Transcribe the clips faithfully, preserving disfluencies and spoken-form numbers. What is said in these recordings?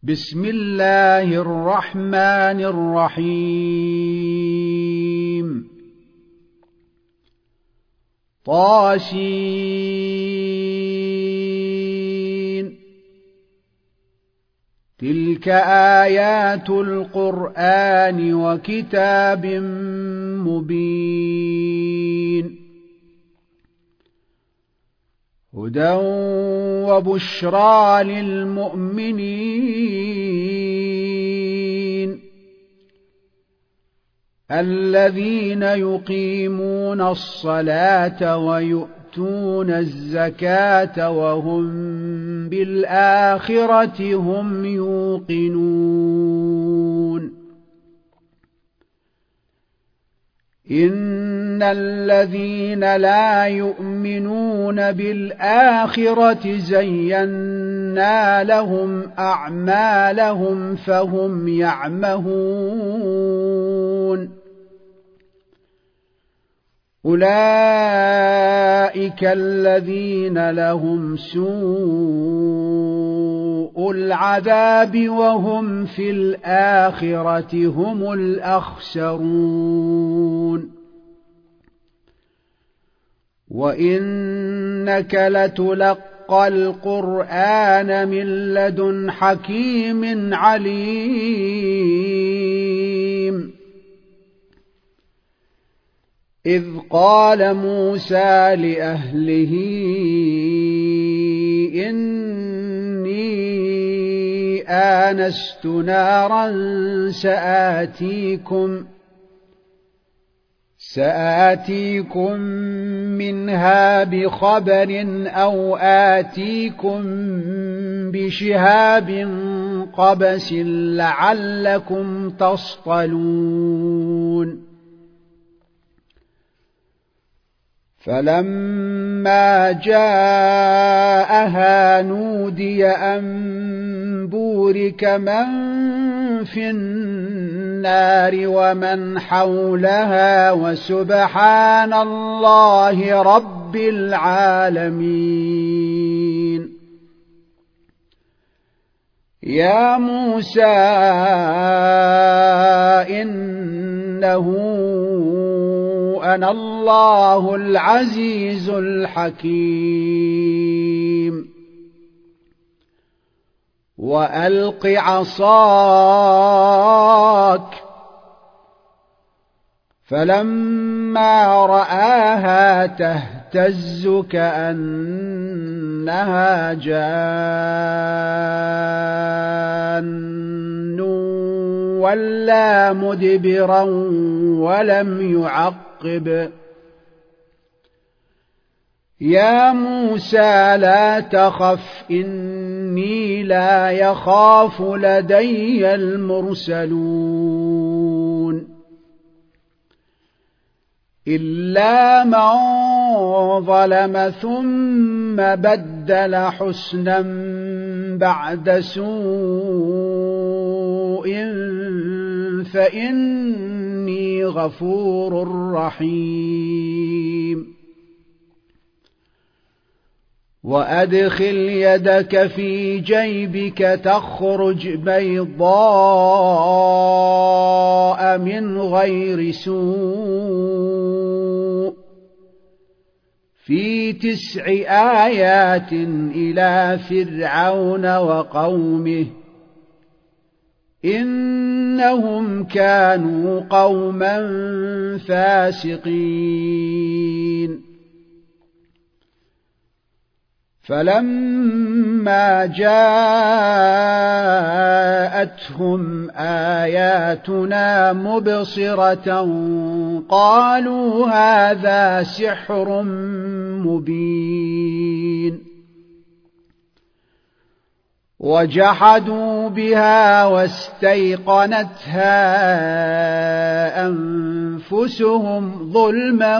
بسم الله الرحمن الرحيم طاسين تلك آيات القرآن وكتاب مبين هدى وبشرى للمؤمنين الذين يقيمون الصلاة ويؤتون الزكاة وهم بالآخرة هم يوقنون إن الذين لا يؤمنون بالآخرة زينا لهم أعمالهم فهم يعمهون أولئك الذين لهم سوء العذاب وهم في الآخرة هم الأخسرون وإنك لتلقى القرآن من لدن حكيم عليم إذ قال موسى لأهله إني آنست نارا سآتيكم سآتيكم منها بخبر أو آتيكم بشهاب قبس لعلكم تصطلون فلما جاءها نودي أن بورك من في النار ومن حولها وسبحان الله رب العالمين يا موسى إنه أنا الله العزيز الحكيم وألق عصاك فلما رآها تهتز كأنها جان ولا مدبرا ولم يعقب يا موسى لا تخف إني لا يخاف لدي المرسلون إلا من ظلم ثم بدل حسنا بعد سوء فإني غفور رحيم وأدخل يدك في جيبك تخرج بيضاء من غير سوء في تسع آيات إلى فرعون وقومه إنهم كانوا قوما فاسقين فلما جاءتهم آياتنا مبصرة قالوا هذا سحر مبين وجحدوا بها واستيقنتها أنفسهم ظلما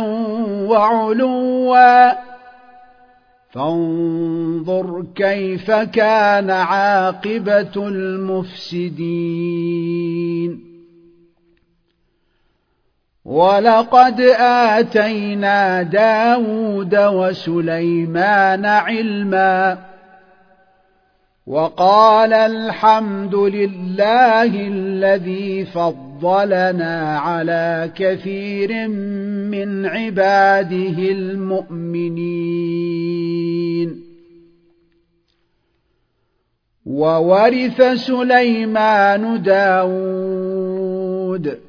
وعلوا فانظر كيف كان عاقبة المفسدين ولقد آتينا داود وسليمان علما وقال الحمد لله الذي فضلنا على كثير من عباده المؤمنين. وورث سليمان داود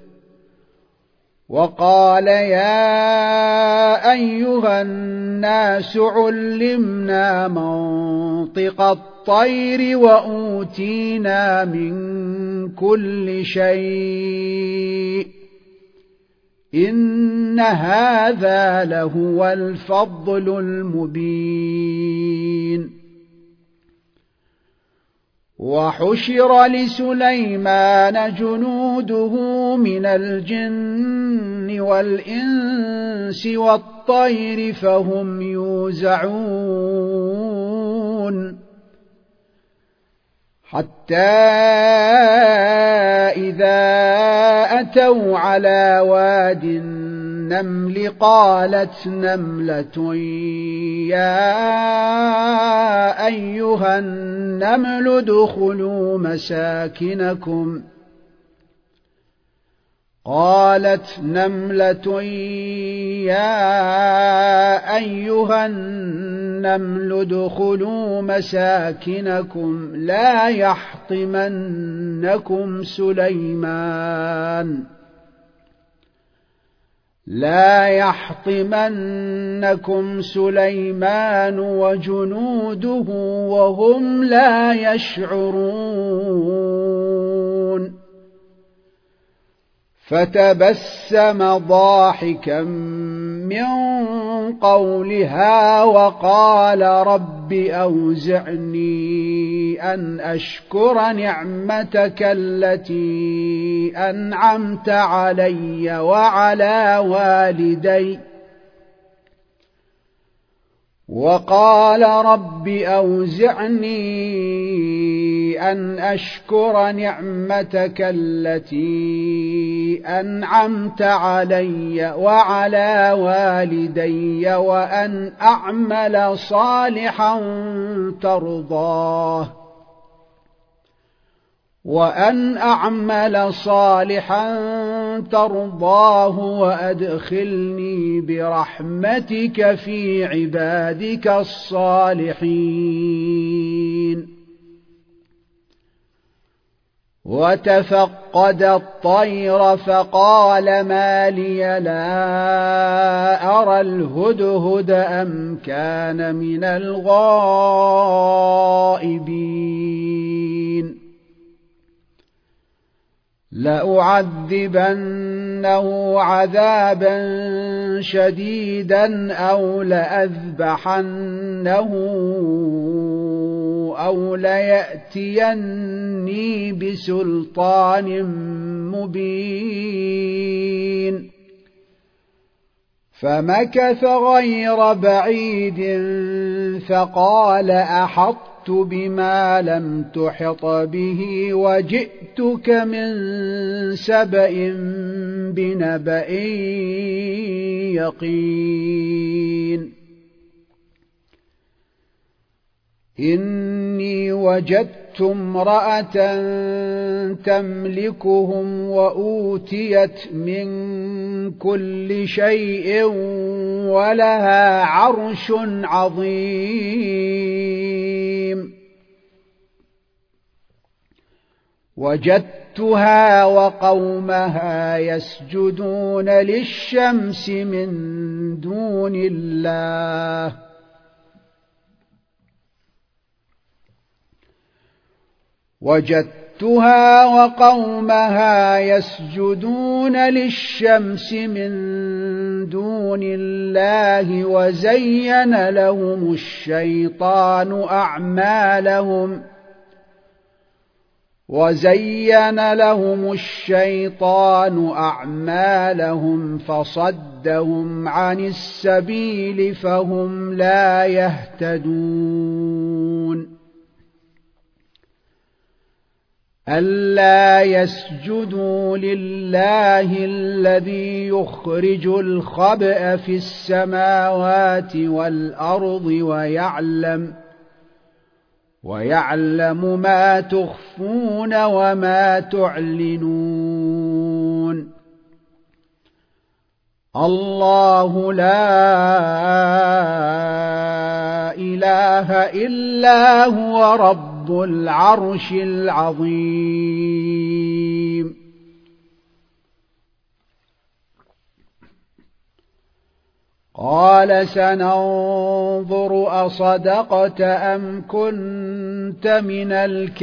وقال يا أيها الناس علمنا منطق الطير وأوتينا من كل شيء إن هذا لهو الفضل المبين. وحشر لسليمان جنوده من الجن والإنس والطير فهم يوزعون حتى إذا أتوا على واد النمل قالت نملة يا أيها النمل ادخلوا مساكنكم قالت نملة يا أيها النمل ادخلوا مساكنكم لا يحطمنكم سليمان لا يحطمنكم سليمان وجنوده وهم لا يشعرون. فتبسم ضاحكا من قولها وقال رب أوزعني أن أشكر نعمتك التي أنعمت علي وعلى والدي وقال رب أوزعني أن أشكر نعمتك التي أنعمت علي وعلى والدي وأن أعمل صالحا ترضاه وأن أعمل صالحا ترضاه وأدخلني برحمتك في عبادك الصالحين. وتفقد الطير فقال ما لي لا أرى الهدهد أم كان من الغائبين لأعذبنه عذابا شديدا أو لأذبحنه أو ليأتيني بسلطان مبين. فمكث غير بعيد فقال أحطت بما لم تحط به وجئتك من سبأ بنبأ يقين. إني وجدت امرأة تملكهم وأوتيت من كل شيء ولها عرش عظيم. وجدتها وقومها يسجدون للشمس من دون الله وجدتها وقومها يسجدون للشمس من دون الله وزين لهم الشيطان أعمالهم وزين لهم الشيطان أعمالهم فصدهم عن السبيل فهم لا يهتدون. ألا يسجدوا لله الذي يخرج الخبأ في السماوات والأرض ويعلم ويعلم ما تخفون وما تعلنون الله لا إله إلا هو رب العرش العظيم قال سننظر أصدقت أم كنت من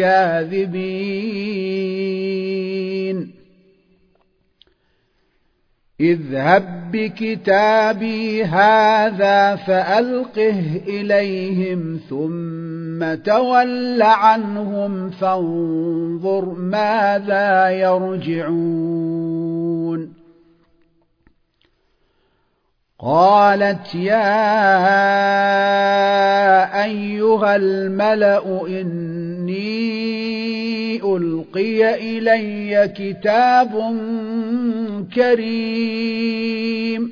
الكاذبين اذهب بكتابي هذا فألقه إليهم ثم تول عنهم فانظر ماذا يرجعون قالت يا أيها الملأ إني ألقي إلي كتاب كريم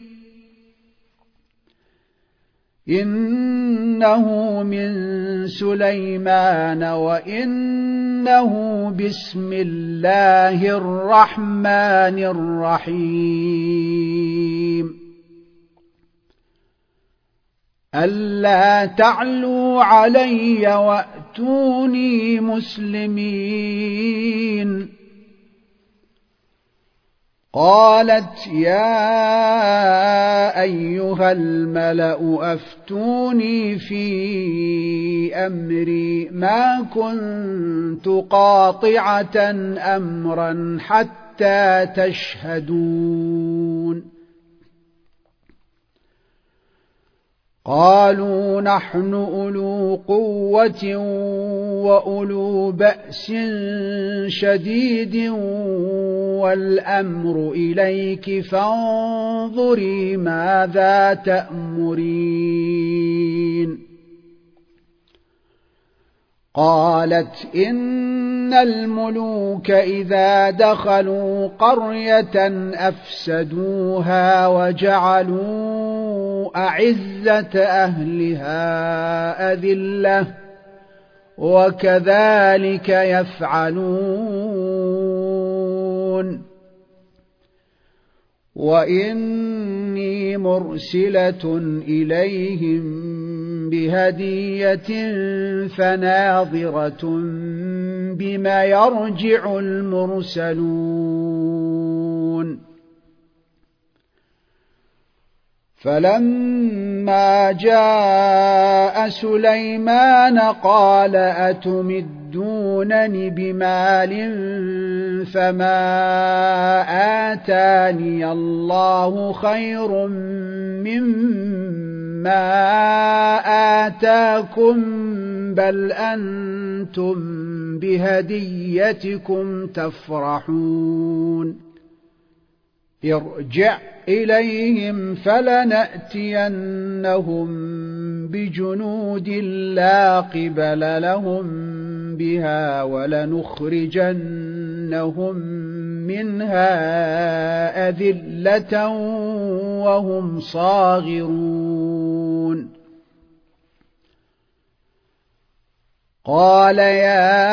إنه من سليمان وإنه بسم الله الرحمن الرحيم ألا تعلوا علي وأتوني مسلمين قالت يا أيها الملأ أفتوني في أمري ما كنت قاطعة أمرا حتى تشهدون قالوا نحن أولو قوة وأولو بأس شديد والأمر إليك فانظري ماذا تأمرين قالت إن الملوك إذا دخلوا قرية أفسدوها وجعلوا أعزة أهلها أذلة وكذلك يفعلون وإني مرسلة إليهم بهدية فناظرة بما يرجع المرسلون فلما جاء سليمان قال أتمدونني بمال فما آتاني الله خير مما آتاكم بل أنتم بهديتكم تفرحون ارجع إليهم فلنأتينهم بجنود لا قبل لهم بها ولنخرجنهم منها أذلة وهم صاغرون قال يا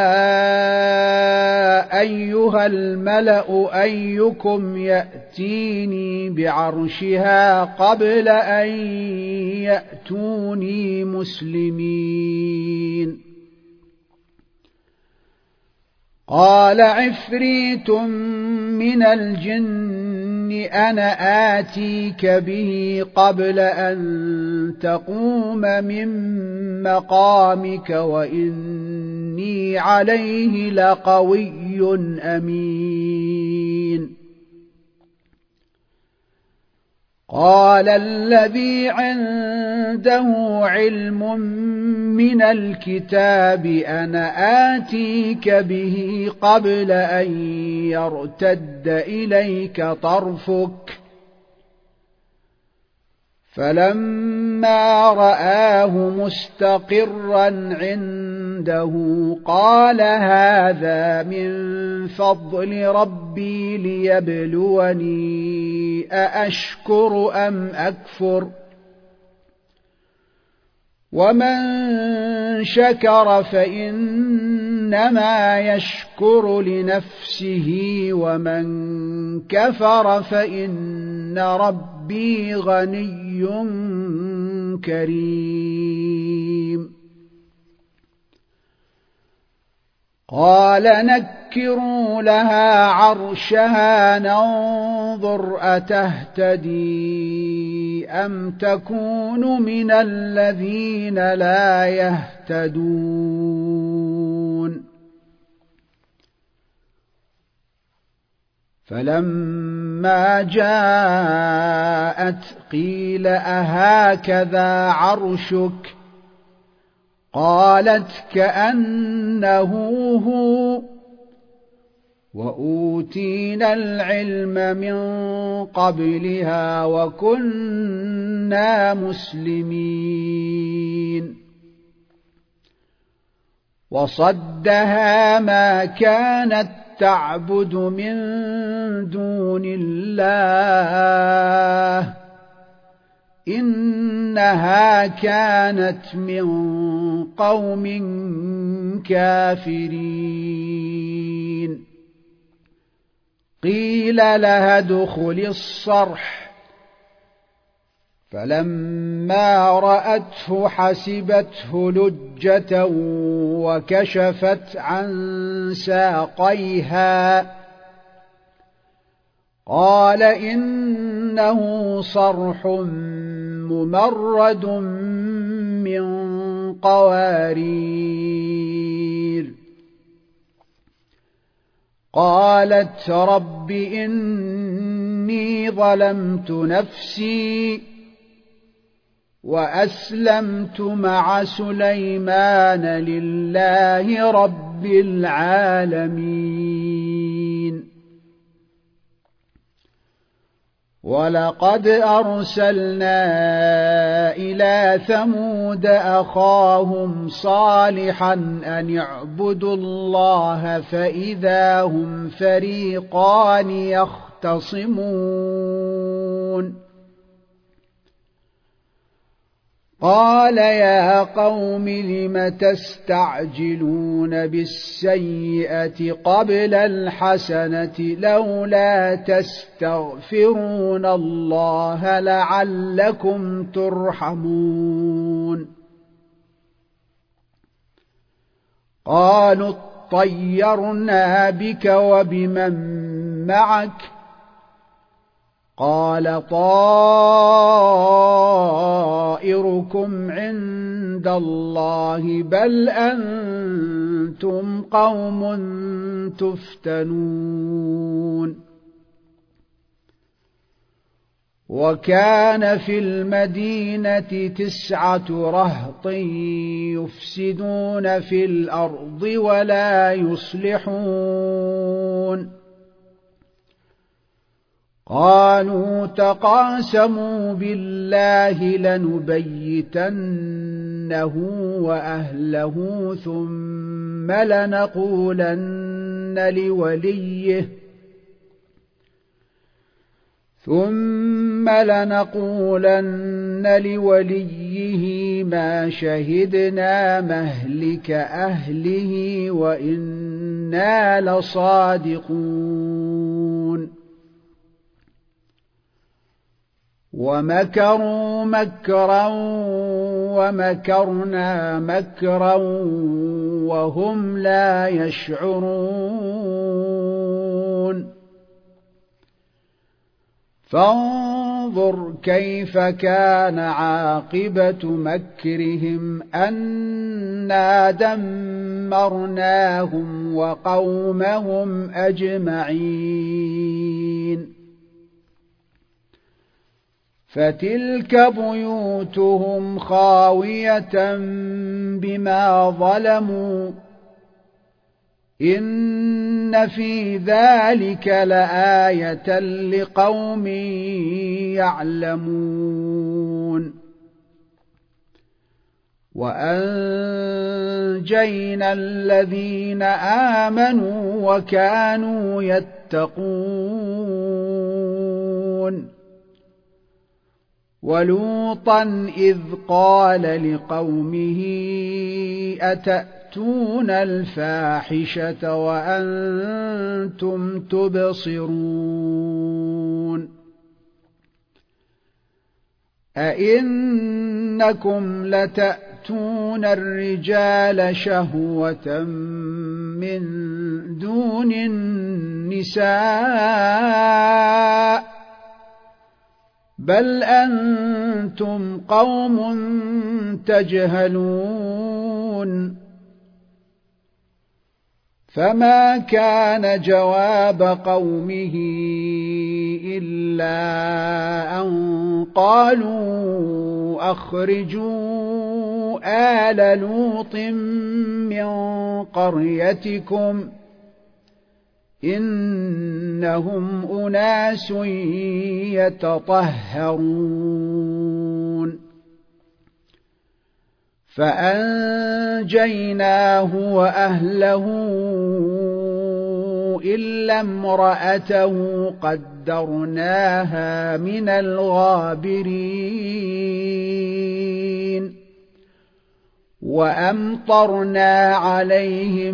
أيها الملأ أيكم يأتيني بعرشها قبل أن يأتوني مسلمين قال عفريت من الجن أنا آتيك به قبل أن تقوم من مقامك وإني عليه لقوي أمين قال الذي عنده علم من الكتاب أنا آتيك به قبل أن يرتد إليك طرفك فلما رآه مستقرا عنده قال هذا من فضل ربي ليبلوني أأشكر أم أكفر ومن شكر فإنما يشكر لنفسه ومن كفر فإن ربي غني كريم قال نكروا لها عرشها ننظر أتهتدي أم تكون من الذين لا يهتدون فلما جاءت قيل أهكذا عرشك قالت كأنه هو وأوتينا العلم من قبلها وكنا مسلمين وصدها ما كانت تعبد من دون الله إنها كانت من قوم كافرين قيل لها ادخل الصرح فلما رأته حسبته لجة وكشفت عن ساقيها قال إنه صرح ممرد من قوارير قالت رب إني ظلمت نفسي وأسلمت مع سليمان لله رب العالمين ولقد أرسلنا إلى ثمود أخاهم صالحا أن اعبدوا الله فإذا هم فريقان يختصمون قال يا قوم لم تستعجلون بالسيئة قبل الحسنة لولا تستغفرون الله لعلكم ترحمون قالوا اطيرنا بك وبمن معك قال طائركم عند الله بل أنتم قوم تفتنون وكان في المدينة تسعة رهط يفسدون في الأرض ولا يصلحون قالوا تقاسموا بالله لنبيتنه وأهله ثم لنقولن لوليه ثم لنقولن لوليه ما شهدنا مهلك أهله وإنا لصادقون ومكروا مكرا ومكرنا مكرا وهم لا يشعرون فانظر كيف كان عاقبة مكرهم أنا دمرناهم وقومهم أجمعين فتلك بيوتهم خاوية بما ظلموا إن في ذلك لآية لقوم يعلمون وأنجينا الذين آمنوا وكانوا يتقون ولوطا إذ قال لقومه أتأتون الفاحشة وأنتم تبصرون أئنكم لتأتون الرجال شهوة من دون النساء بل أنتم قوم تجهلون فما كان جواب قومه إلا أن قالوا أخرجوا آل لوط من قريتكم إنهم أناس يتطهرون فأنجيناه وأهله إلا امرأته قدرناها من الغابرين وأمطرنا عليهم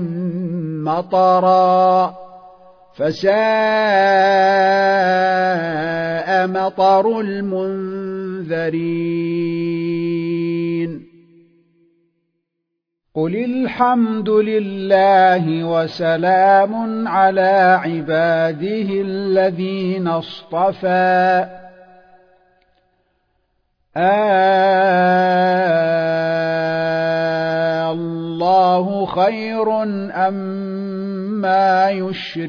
مطرا فساء مطر المنذرين قل الحمد لله وسلام على عباده الذين اصطفى آه الله خير أما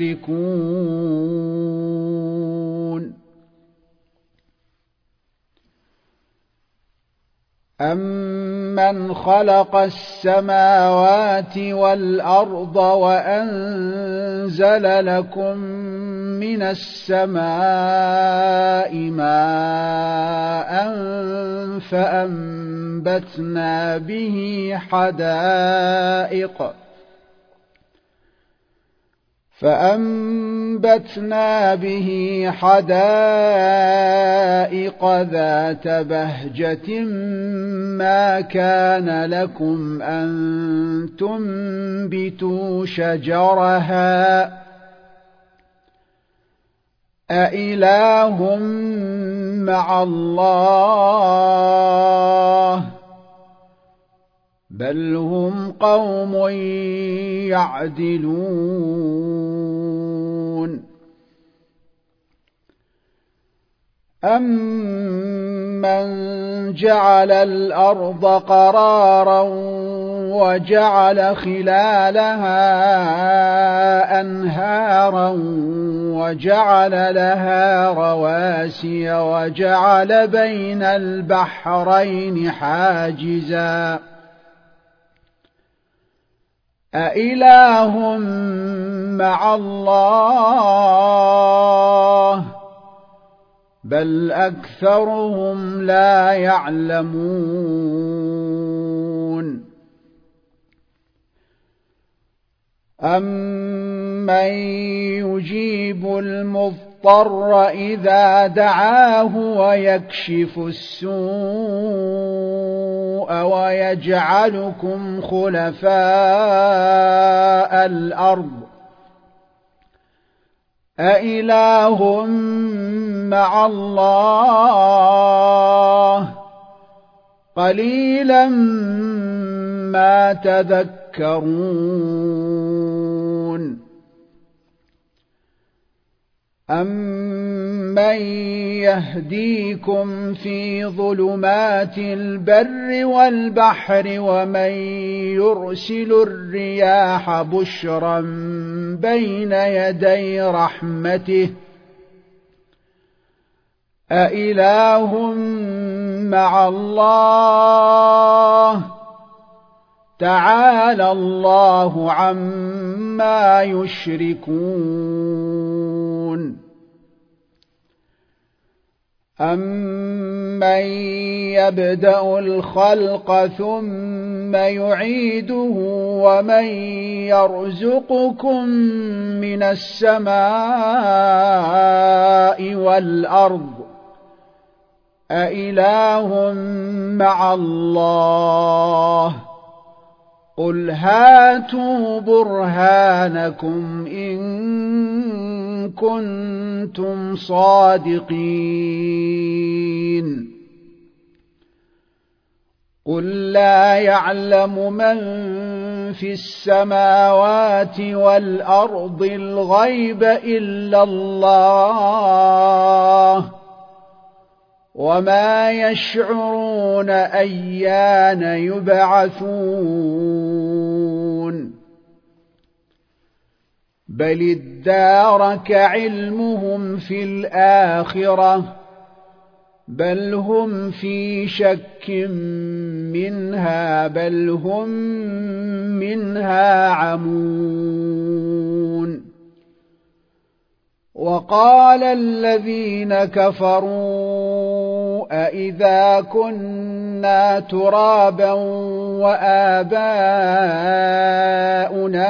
يشركون أَمَّنْ خَلَقَ السَّمَاوَاتِ وَالْأَرْضَ وَأَنزَلَ لَكُم مِّنَ السَّمَاءِ مَاءً فَأَنبَتْنَا بِهِ حَدَائِقَ فأنبتنا به حدائق ذات بهجة ما كان لكم أن تنبتوا شجرها أإله مع الله بل هم قوم يعدلون أَمَّنْ جَعَلَ الْأَرْضَ قَرَارًا وَجَعَلَ خِلَالَهَا أَنْهَارًا وَجَعَلَ لَهَا رَوَاسِيَ وَجَعَلَ بَيْنَ الْبَحْرَيْنِ حَاجِزًا أإله مع الله بل أكثرهم لا يعلمون أَمَّن يُجِيبُ الْمُضْطَرَّ إِذَا دَعَاهُ وَيَكْشِفُ السُّوءَ وَيَجْعَلُكُمْ خُلَفَاءَ الْأَرْضِ أإله مع الله قليلا ما تذكرون أَمَّن يهديكم في ظلمات البر والبحر ومن يرسل الرياح بشرا بين يدي رحمته أإله مع الله تعالى الله عما يشركون أَمَّن يَبْدَأُ الْخَلْقَ ثُمَّ يُعِيدُهُ وَمَن يَرْزُقُكُم مِّنَ السَّمَاءِ وَالْأَرْضِ أإله مع الله قل هاتوا برهانكم إن كنتم صادقين قل لا يعلم من في السماوات والأرض الغيب إلا الله وما يشعرون أيان يبعثون بل ادارك علمهم في الآخرة بل هم في شك منها بل هم منها عمون وقال الذين كفروا أإذا كنا ترابا وآباؤنا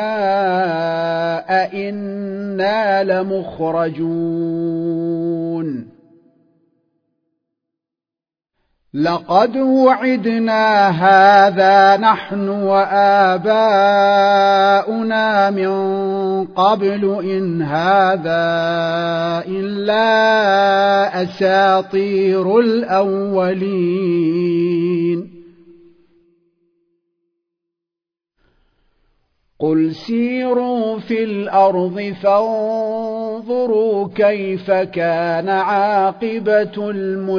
أإنا لمخرجون لقد وعدنا هذا نحن وآباؤنا من قبل إن هذا إلا أساطير الأولين قل سيروا في الأرض فانظروا كيف كان عاقبة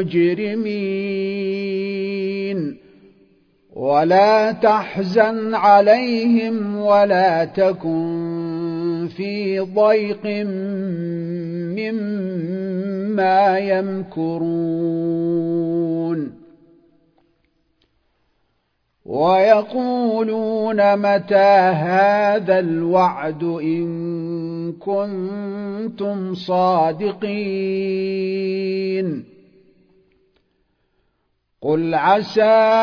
المجرمين ولا تحزن عليهم ولا تكن في ضيق مما يمكرون ويقولون متى هذا الوعد إن كنتم صادقين قل عسى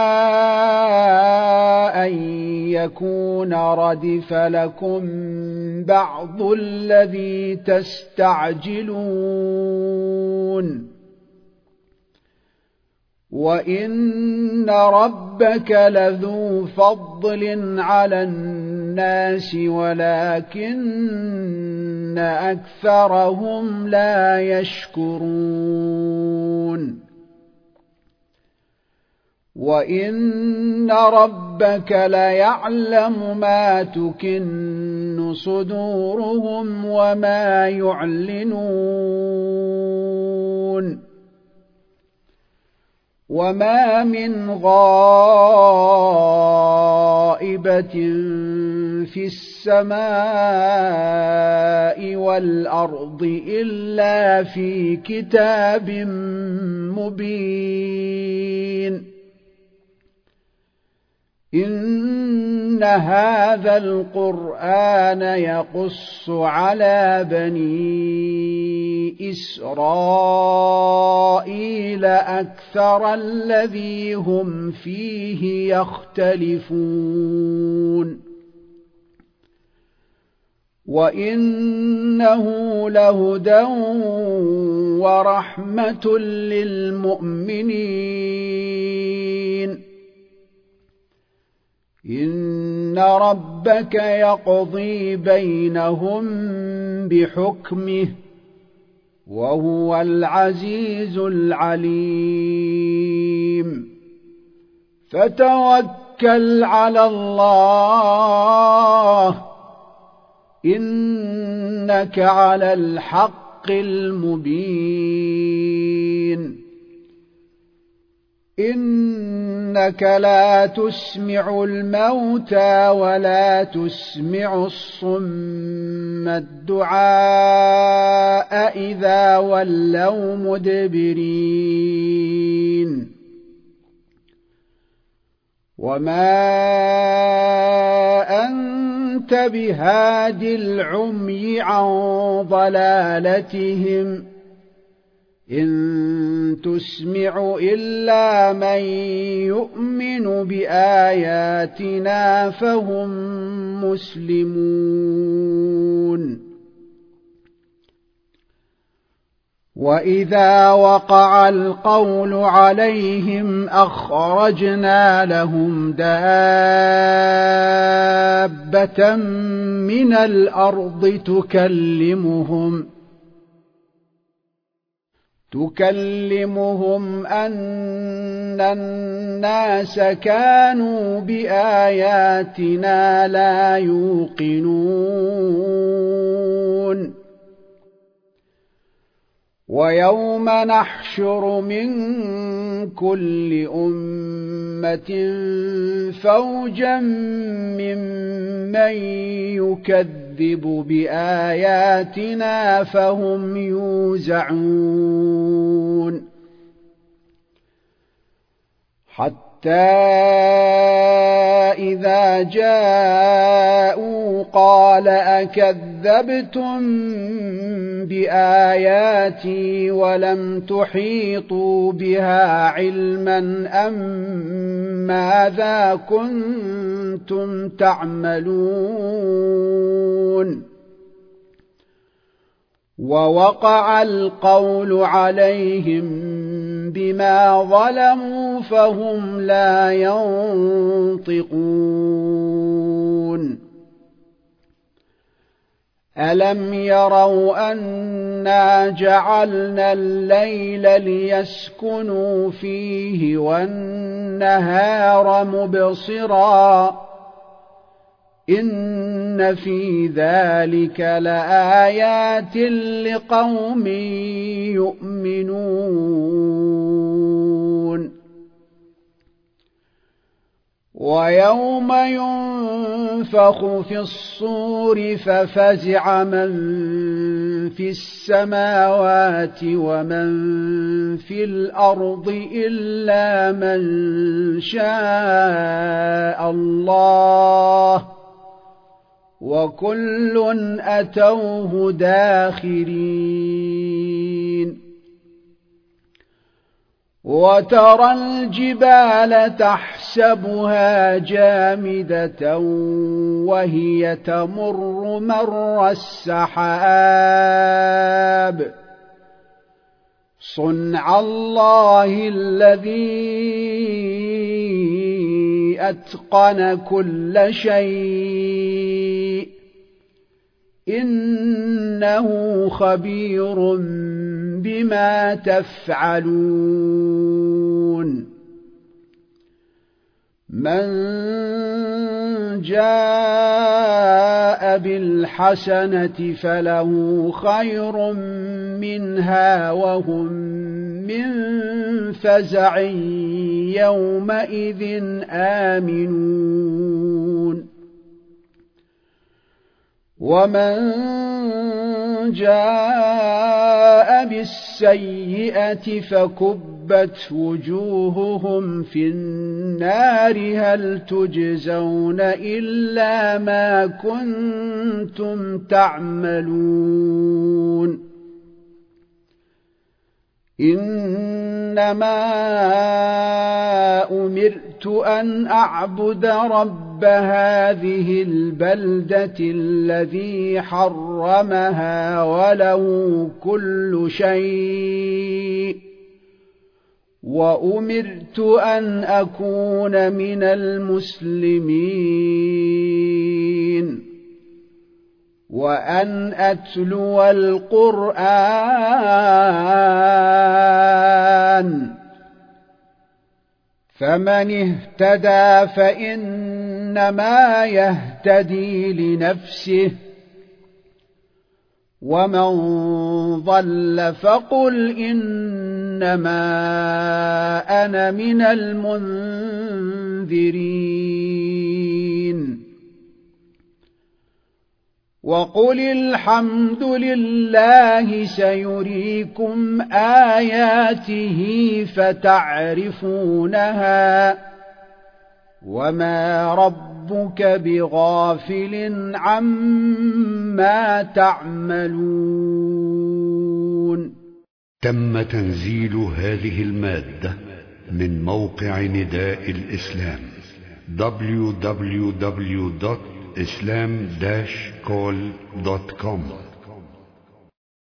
أن يكون ردف لكم بعض الذي تستعجلون وإن ربك لذو فضل على الناس ولكن أكثرهم لا يشكرون وإن ربك ليعلم ما تكن صدورهم وما يعلنون وما من غائبة في السماء والأرض إلا في كتاب مبين إن هذا القرآن يقص على بني إسرائيل أكثر الذي هم فيه يختلفون وإنه لهدى ورحمة للمؤمنين إن ربك يقضي بينهم بحكمه وهو العزيز العليم فتوكل على الله إنك على الحق المبين إنك لا تسمع الموتى ولا تسمع الصم الدعاء إذا ولوا مدبرين وما أنت بهاد العمي عن ضلالتهم إن تسمع إلا من يؤمن بآياتنا فهم مسلمون وإذا وقع القول عليهم أخرجنا لهم دابة من الأرض تكلمهم تكلمهم أن الناس كانوا بآياتنا لا يوقنون ويوم نحشر من كل أمة فوجا ممن يكذب بآياتنا فهم يوزعون حتى إذا جاءوا قال أكذبتم بآياتي ولم تحيطوا بها علما أم ماذا كنتم تعملون ووقع القول عليهم بما ظلموا فهم لا ينطقون ألم يروا أنا جعلنا الليل ليسكنوا فيه والنهار مبصرا إن في ذلك لآيات لقوم يؤمنون ويوم ينفخ في الصور ففزع من في السماوات ومن في الأرض إلا من شاء الله وكل أتوه داخرين وترى الجبال تحسبها جامدة وهي تمر مر السحاب صنع الله الذي أتقن كل شيء إنه خبير بما تفعلون من جاء بالحسنة فله خير منها وهم من فزع يومئذ آمنون ومن جاء بالسيئة فكبت وجوههم في النار هل تجزون إلا ما كنتم تعملون إنما أمرت أن أعبد رب هذه البلدة الذي حرمها وله كل شيء وأمرت أن أكون من المسلمين وأن أتلو القرآن فمن اهتدى فإنما يهتدي لنفسه ومن ضل فقل إنما أنا من المنذرين وقل الحمد لله سيريكم آياته فتعرفونها وما ربك بغافل عما تعملون. تم تنزيل هذه المادة من موقع نداء الإسلام دبليو دبليو دبليو دوت islam dash call دوت كوم.